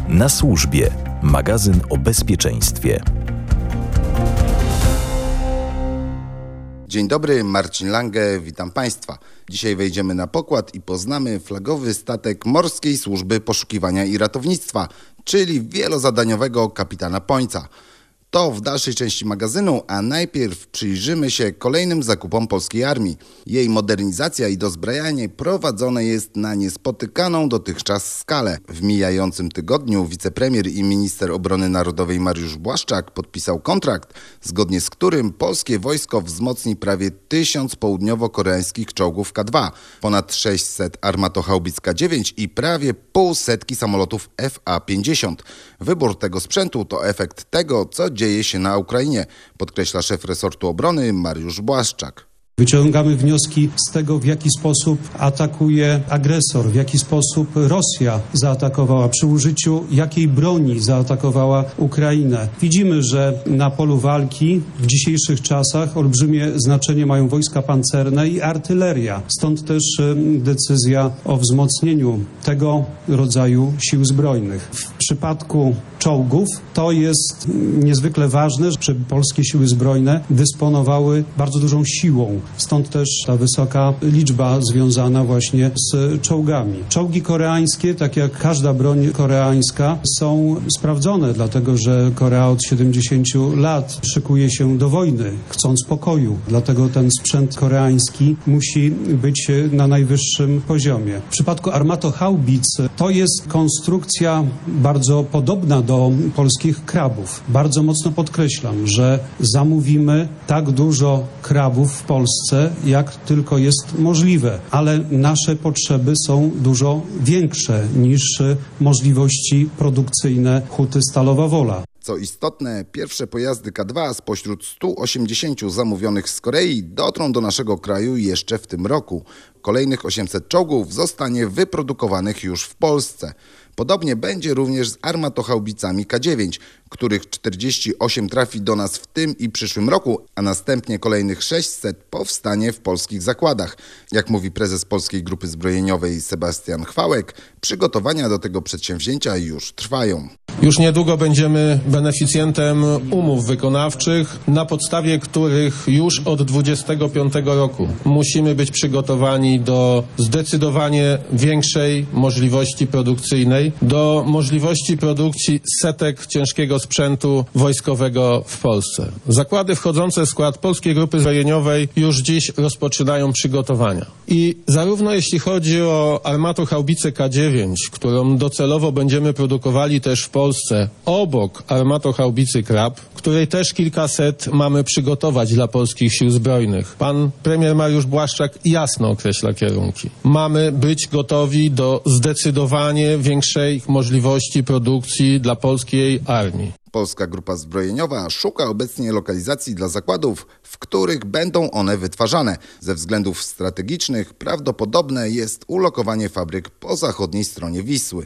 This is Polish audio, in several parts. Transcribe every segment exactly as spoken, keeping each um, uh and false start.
Na służbie. Magazyn o bezpieczeństwie. Dzień dobry, Marcin Lange, witam Państwa. Dzisiaj wejdziemy na pokład i poznamy flagowy statek Morskiej Służby Poszukiwania i Ratownictwa, czyli wielozadaniowego kapitana Pońca. To w dalszej części magazynu, a najpierw przyjrzymy się kolejnym zakupom polskiej armii. Jej modernizacja i dozbrajanie prowadzone jest na niespotykaną dotychczas skalę. W mijającym tygodniu wicepremier i minister obrony narodowej Mariusz Błaszczak podpisał kontrakt, zgodnie z którym polskie wojsko wzmocni prawie tysiąc południowo-koreańskich czołgów K dwa, ponad sześćset armatochaubic K dziewięć i prawie pół setki samolotów F A pięćdziesiąt. Wybór tego sprzętu to efekt tego, co dzieje się na Ukrainie, podkreśla szef resortu obrony Mariusz Błaszczak. Wyciągamy wnioski z tego, w jaki sposób atakuje agresor, w jaki sposób Rosja zaatakowała, przy użyciu jakiej broni zaatakowała Ukrainę. Widzimy, że na polu walki w dzisiejszych czasach olbrzymie znaczenie mają wojska pancerne i artyleria. Stąd też decyzja o wzmocnieniu tego rodzaju sił zbrojnych. W przypadku czołgów to jest niezwykle ważne, żeby polskie siły zbrojne dysponowały bardzo dużą siłą. Stąd też ta wysoka liczba związana właśnie z czołgami. Czołgi koreańskie, tak jak każda broń koreańska, są sprawdzone, dlatego że Korea od siedemdziesięciu lat szykuje się do wojny, chcąc pokoju. Dlatego ten sprzęt koreański musi być na najwyższym poziomie. W przypadku armatochaubic to jest konstrukcja bardzo podobna do polskich krabów. Bardzo mocno podkreślam, że zamówimy tak dużo krabów w Polsce, jak tylko jest możliwe, ale nasze potrzeby są dużo większe niż możliwości produkcyjne Huty Stalowa Wola. Co istotne, pierwsze pojazdy K dwa spośród stu osiemdziesięciu zamówionych z Korei dotrą do naszego kraju jeszcze w tym roku. Kolejnych osiemset czołgów zostanie wyprodukowanych już w Polsce. Podobnie będzie również z armatochaubicami K dziewięć, których czterdzieści osiem trafi do nas w tym i przyszłym roku, a następnie kolejnych sześćset powstanie w polskich zakładach. Jak mówi prezes Polskiej Grupy Zbrojeniowej Sebastian Chwałek, przygotowania do tego przedsięwzięcia już trwają. Już niedługo będziemy beneficjentem umów wykonawczych, na podstawie których już od dwudziestego piątego roku musimy być przygotowani do zdecydowanie większej możliwości produkcyjnej, do możliwości produkcji setek ciężkiego sprzętu wojskowego w Polsce. Zakłady wchodzące w skład Polskiej Grupy Zbrojeniowej już dziś rozpoczynają przygotowania. I zarówno jeśli chodzi o armatochaubicę K dziewięć, którą docelowo będziemy produkowali też w Polsce, Polsce obok armatochaubicy Krab, której też kilkaset mamy przygotować dla polskich sił zbrojnych. Pan premier Mariusz Błaszczak jasno określa kierunki. Mamy być gotowi do zdecydowanie większej możliwości produkcji dla polskiej armii. Polska Grupa Zbrojeniowa szuka obecnie lokalizacji dla zakładów, w których będą one wytwarzane. Ze względów strategicznych prawdopodobne jest ulokowanie fabryk po zachodniej stronie Wisły.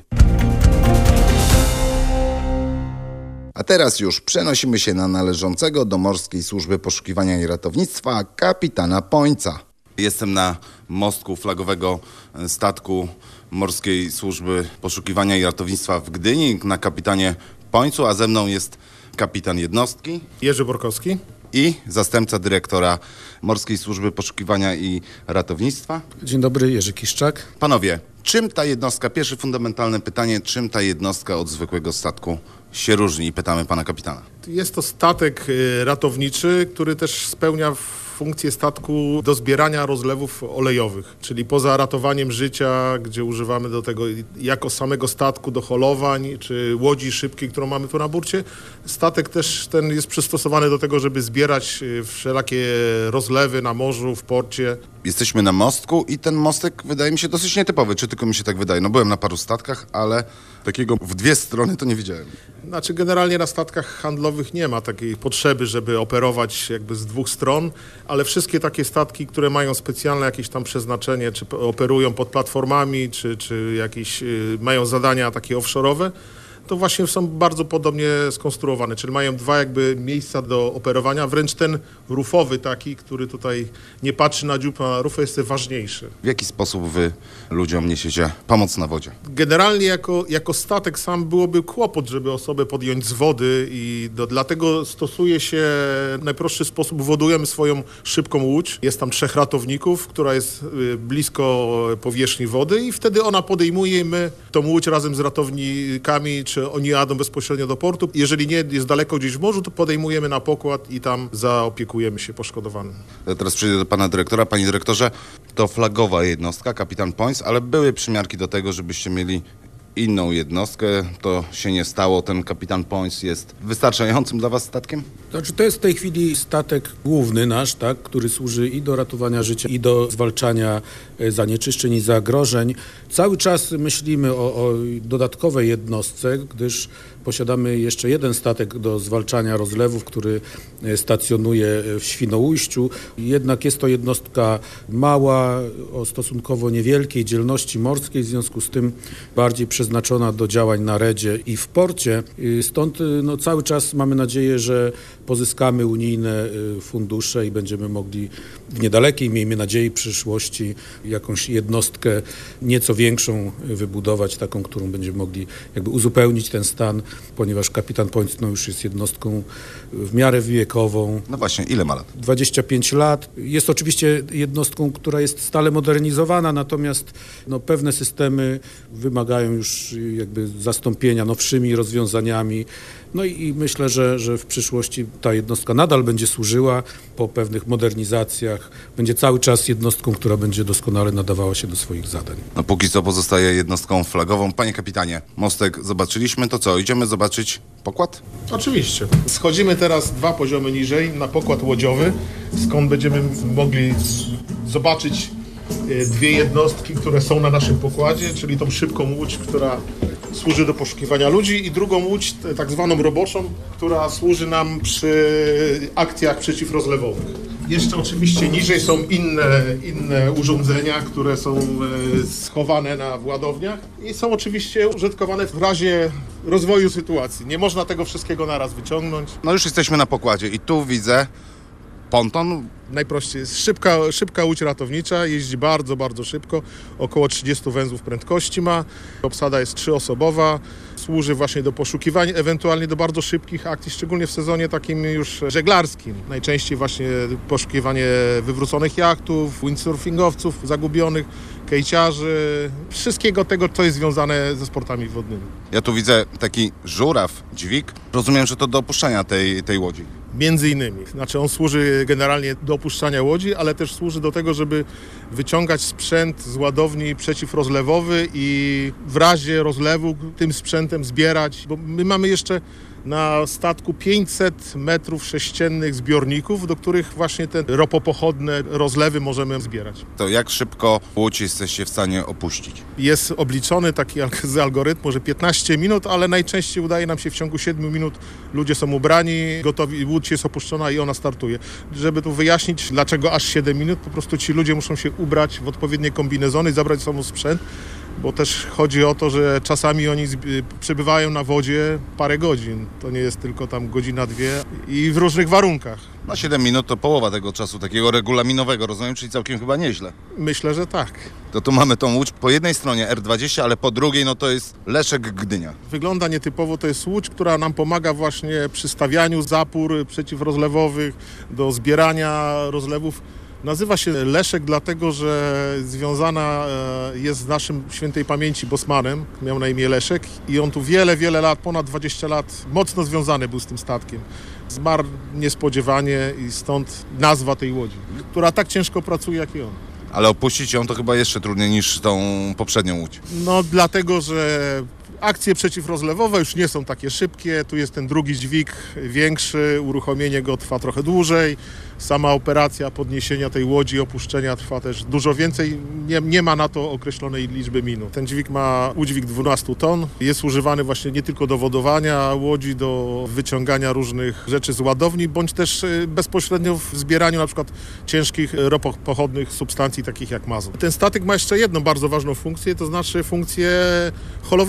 A teraz już przenosimy się na należącego do Morskiej Służby Poszukiwania i Ratownictwa kapitana Pońca. Jestem na mostku flagowego statku Morskiej Służby Poszukiwania i Ratownictwa w Gdyni, na kapitanie Pońcu, a ze mną jest kapitan jednostki Jerzy Borkowski i zastępca dyrektora Morskiej Służby Poszukiwania i Ratownictwa. Dzień dobry, Jerzy Kiszczak. Panowie, czym ta jednostka, pierwsze fundamentalne pytanie, czym ta jednostka od zwykłego statku się różni? Pytamy pana kapitana. Jest to statek ratowniczy, który też spełnia funkcję statku do zbierania rozlewów olejowych, czyli poza ratowaniem życia, gdzie używamy do tego jako samego statku do holowań, czy łodzi szybkiej, którą mamy tu na burcie, statek też ten jest przystosowany do tego, żeby zbierać wszelakie rozlewy na morzu, w porcie. Jesteśmy na mostku i ten mostek wydaje mi się dosyć nietypowy, czy tylko mi się tak wydaje? No byłem na paru statkach, ale takiego w dwie strony to nie widziałem. Znaczy generalnie na statkach handlowych nie ma takiej potrzeby, żeby operować jakby z dwóch stron, ale wszystkie takie statki, które mają specjalne jakieś tam przeznaczenie, czy operują pod platformami, czy, czy jakieś y, mają zadania takie offshore'owe, to właśnie są bardzo podobnie skonstruowane, czyli mają dwa jakby miejsca do operowania, wręcz ten rufowy taki, który tutaj nie patrzy na dziób, a rufę jest ważniejszy. W jaki sposób wy ludziom niesiecie pomoc na wodzie? Generalnie jako, jako statek sam byłoby kłopot, żeby osobę podjąć z wody i do, dlatego stosuje się najprostszy sposób, wodujemy swoją szybką łódź. Jest tam trzech ratowników, która jest blisko powierzchni wody i wtedy ona podejmuje i my tą łódź razem z ratownikami, czy oni jadą bezpośrednio do portu. Jeżeli nie jest daleko gdzieś w morzu, to podejmujemy na pokład i tam zaopiekujemy się poszkodowanym. Ja teraz przejdę do pana dyrektora. Panie dyrektorze, to flagowa jednostka, kapitan Pońc, ale były przymiarki do tego, żebyście mieli inną jednostkę. To się nie stało. Ten kapitan Pońc jest wystarczającym dla was statkiem? Znaczy, to jest w tej chwili statek główny nasz, tak, który służy i do ratowania życia, i do zwalczania zanieczyszczeń i zagrożeń. Cały czas myślimy o, o dodatkowej jednostce, gdyż posiadamy jeszcze jeden statek do zwalczania rozlewów, który stacjonuje w Świnoujściu. Jednak jest to jednostka mała, o stosunkowo niewielkiej dzielności morskiej, w związku z tym bardziej przeznaczona do działań na redzie i w porcie. Stąd no, cały czas mamy nadzieję, że pozyskamy unijne fundusze i będziemy mogli w niedalekiej, miejmy nadzieję, przyszłości jakąś jednostkę nieco większą wybudować, taką, którą będziemy mogli jakby uzupełnić ten stan, ponieważ kapitan Pońc no, już jest jednostką w miarę wiekową. No właśnie, ile ma lat? dwadzieścia pięć lat. Jest oczywiście jednostką, która jest stale modernizowana, natomiast no, pewne systemy wymagają już jakby zastąpienia nowszymi rozwiązaniami. No i, i myślę, że, że w przyszłości ta jednostka nadal będzie służyła po pewnych modernizacjach. Będzie cały czas jednostką, która będzie doskonale nadawała się do swoich zadań. No póki co pozostaje jednostką flagową. Panie kapitanie, mostek zobaczyliśmy, to co? Idziemy zobaczyć pokład? Oczywiście. Schodzimy teraz dwa poziomy niżej na pokład łodziowy, skąd będziemy mogli zobaczyć dwie jednostki, które są na naszym pokładzie, czyli tą szybką łódź, która służy do poszukiwania ludzi i drugą łódź, tak zwaną roboczą, która służy nam przy akcjach przeciwrozlewowych. Jeszcze oczywiście niżej są inne, inne urządzenia, które są schowane na ładowniach i są oczywiście użytkowane w razie rozwoju sytuacji. Nie można tego wszystkiego naraz wyciągnąć. No już jesteśmy na pokładzie i tu widzę ponton. Najprościej jest szybka, szybka łódź ratownicza, jeździ bardzo, bardzo szybko, około trzydzieści węzłów prędkości ma. Obsada jest trzyosobowa, służy właśnie do poszukiwań, ewentualnie do bardzo szybkich akcji, szczególnie w sezonie takim już żeglarskim. Najczęściej właśnie poszukiwanie wywróconych jachtów, windsurfingowców zagubionych, kejciarzy, wszystkiego tego, co jest związane ze sportami wodnymi. Ja tu widzę taki żuraw, dźwig. Rozumiem, że to do opuszczenia tej, tej łodzi. Między innymi. Znaczy on służy generalnie do opuszczania łodzi, ale też służy do tego, żeby wyciągać sprzęt z ładowni przeciwrozlewowy i w razie rozlewu tym sprzętem zbierać, bo my mamy jeszcze na statku pięćset metrów sześciennych zbiorników, do których właśnie te ropopochodne rozlewy możemy zbierać. To jak szybko łódź jesteście w stanie opuścić? Jest obliczony taki z algorytmu, że piętnaście minut, ale najczęściej udaje nam się w ciągu siedmiu minut. Ludzie są ubrani, gotowi, łódź jest opuszczona i ona startuje. Żeby tu wyjaśnić, dlaczego aż siedem minut, po prostu ci ludzie muszą się ubrać w odpowiednie kombinezony i zabrać ze sobą sprzęt, bo też chodzi o to, że czasami oni przebywają na wodzie parę godzin. To nie jest tylko tam godzina, dwie i w różnych warunkach. No siedem minut to połowa tego czasu takiego regulaminowego, rozumiem, czyli całkiem chyba nieźle. Myślę, że tak. To tu mamy tą łódź po jednej stronie R dwadzieścia, ale po drugiej no to jest Leszek Gdynia. Wygląda nietypowo, to jest łódź, która nam pomaga właśnie przy stawianiu zapór przeciwrozlewowych, do zbierania rozlewów. Nazywa się Leszek dlatego, że związana jest z naszym świętej pamięci bosmanem, miał na imię Leszek i on tu wiele, wiele lat, ponad dwadzieścia lat, mocno związany był z tym statkiem. Zmarł niespodziewanie i stąd nazwa tej łodzi, która tak ciężko pracuje jak i on. Ale opuścić ją to chyba jeszcze trudniej niż tą poprzednią łódź. No dlatego, że akcje przeciwrozlewowe już nie są takie szybkie, tu jest ten drugi dźwig większy, uruchomienie go trwa trochę dłużej, sama operacja podniesienia tej łodzi, opuszczenia trwa też dużo więcej, nie, nie ma na to określonej liczby minut. Ten dźwig ma udźwig dwanaście ton, jest używany właśnie nie tylko do wodowania łodzi, do wyciągania różnych rzeczy z ładowni, bądź też bezpośrednio w zbieraniu na przykład ciężkich ropopochodnych substancji takich jak mazut. Ten statek ma jeszcze jedną bardzo ważną funkcję, to znaczy funkcję holowania, czyli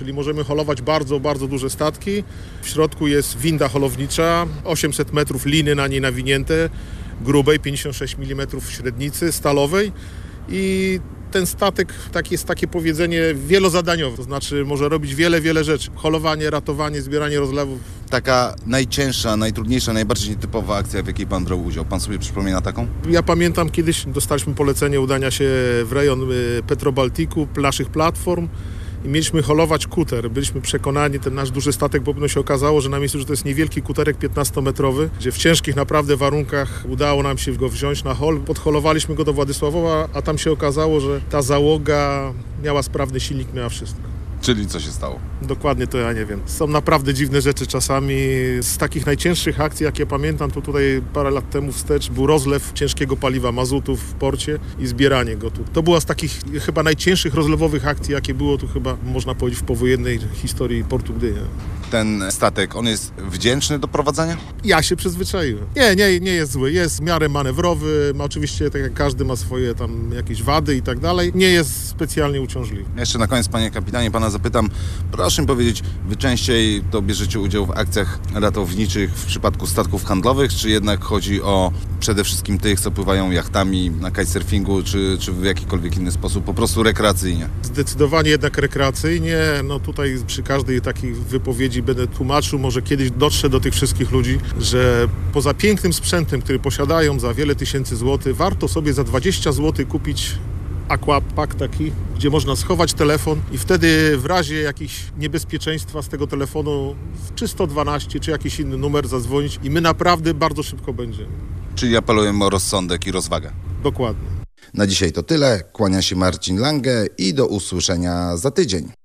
czyli możemy holować bardzo, bardzo duże statki. W środku jest winda holownicza, osiemset metrów liny na niej nawinięte, grubej, pięćdziesiąt sześć milimetrów średnicy, stalowej i ten statek, tak jest takie powiedzenie, wielozadaniowy, to znaczy może robić wiele, wiele rzeczy. Holowanie, ratowanie, zbieranie rozlewów. Taka najcięższa, najtrudniejsza, najbardziej nietypowa akcja, w jakiej pan brał udział. Pan sobie przypomina taką? Ja pamiętam, kiedyś dostaliśmy polecenie udania się w rejon Petrobaltiku, naszych platform i mieliśmy holować kuter. Byliśmy przekonani, ten nasz duży statek, bo pewno się okazało, że na miejscu, że to jest niewielki kuterek piętnastometrowy, gdzie w ciężkich naprawdę warunkach udało nam się go wziąć na hol. Podholowaliśmy go do Władysławowa, a tam się okazało, że ta załoga miała sprawny silnik, miała wszystko. Czyli co się stało? Dokładnie to ja nie wiem. Są naprawdę dziwne rzeczy czasami. Z takich najcięższych akcji, jakie pamiętam, to tutaj parę lat temu wstecz był rozlew ciężkiego paliwa mazutu w porcie i zbieranie go tu. To była z takich chyba najcięższych rozlewowych akcji, jakie było tu chyba, można powiedzieć, w powojennej historii portu Gdynia. Ten statek, on jest wdzięczny do prowadzenia? Ja się przyzwyczaiłem. Nie, nie, nie jest zły. Jest w miarę manewrowy. Ma oczywiście, tak jak każdy ma swoje tam jakieś wady i tak dalej. Nie jest specjalnie uciążliwy. Jeszcze na koniec, panie kapitanie, pana zapytam, proszę mi powiedzieć, wy częściej to bierzecie udział w akcjach ratowniczych w przypadku statków handlowych, czy jednak chodzi o przede wszystkim tych, co pływają jachtami na kitesurfingu, czy, czy w jakikolwiek inny sposób, po prostu rekreacyjnie? Zdecydowanie jednak rekreacyjnie. No tutaj przy każdej takiej wypowiedzi będę tłumaczył, może kiedyś dotrze do tych wszystkich ludzi, że poza pięknym sprzętem, który posiadają za wiele tysięcy złotych, warto sobie za dwadzieścia złotych kupić aquapack taki, gdzie można schować telefon i wtedy w razie jakichś niebezpieczeństwa z tego telefonu czy sto dwanaście, czy jakiś inny numer zadzwonić i my naprawdę bardzo szybko będziemy. Czyli apelujemy o rozsądek i rozwagę. Dokładnie. Na dzisiaj to tyle. Kłania się Marcin Lange i do usłyszenia za tydzień.